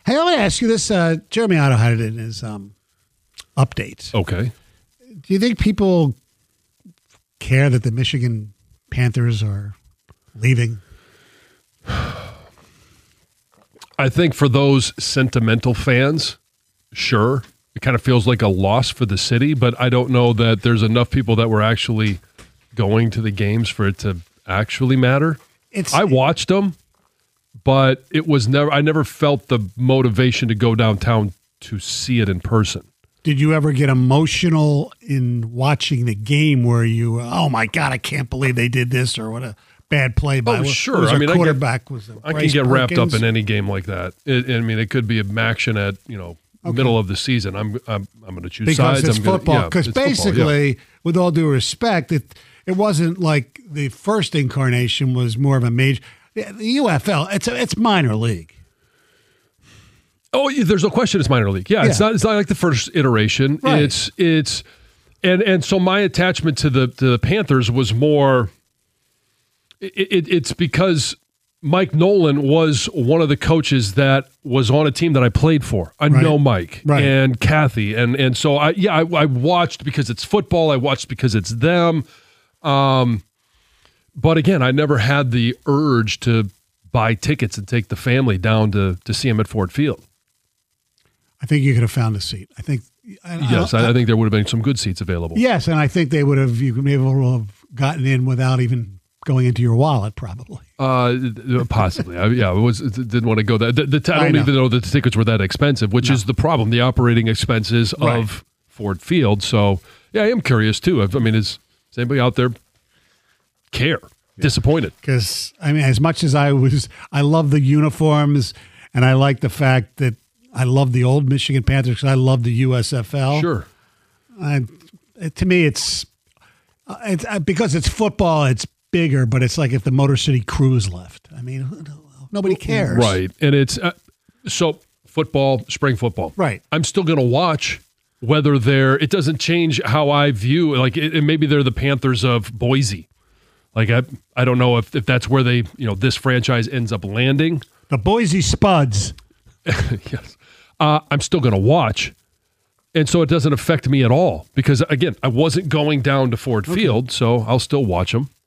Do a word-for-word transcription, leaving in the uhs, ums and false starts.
Hey, let me ask you this. Uh, Jeremy Otto had it in his um, updates. Okay. Do you think people care that the Michigan Panthers are leaving? I think for those sentimental fans, sure. It kind of feels like a loss for the city, but I don't know that there's enough people that were actually going to the games for it to actually matter. It's, I watched them, but it was never. I never felt the motivation to go downtown to see it in person. Did you ever get emotional in watching the game where you, oh my God, I can't believe they did this, or what a bad play by oh, what, sure. was I mean, quarterback I get, was. I can get wrapped up in any game like that. It, I mean, it could be a action at you know okay. middle of the season. I'm I'm I'm going to choose because sides. it's I'm football. Because yeah, basically, football, yeah. with all due respect, it it wasn't like the first incarnation was more of a major. The U F L, it's a, it's minor league. Oh, yeah, there's no question it's minor league. Yeah, yeah, it's not it's not like the first iteration. Right. It's it's and and so my attachment to the to the Panthers was more it, it, it's because Mike Nolan was one of the coaches that was on a team that I played for. I right. know Mike right. and Kathy and and so I yeah, I, I watched because it's football, I watched because it's them. Um but again, I never had the urge to buy tickets and take the family down to to see him at Ford Field. I think you could have found a seat. I think. I, yes, I, I think there would have been some good seats available. Yes, and I think they would have. You could be able to have gotten in without even going into your wallet, probably. Uh, possibly. I, yeah, I was didn't want to go that. The, the, I don't I know. even know that the tickets were that expensive, which no. is the problem. The operating expenses right. of Ford Field. So yeah, I am curious too. I mean, is, is anybody out there care? Yeah. Disappointed? Because I mean, as much as I was, I love the uniforms, and I like the fact that. I love the old Michigan Panthers because I love the U S F L. Sure. I, it, to me, it's, it's because it's football, it's bigger, but it's like if the Motor City Cruise left. I mean, nobody cares. Right. And it's uh, so football, spring football. Right. I'm still going to watch whether they're, it doesn't change how I view, like, it, and maybe they're the Panthers of Boise. Like, I, I don't know if, if that's where they, you know, this franchise ends up landing. The Boise Spuds. Yes. Uh, I'm still going to watch, and so it doesn't affect me at all because, again, I wasn't going down to Ford okay. Field, so I'll still watch them.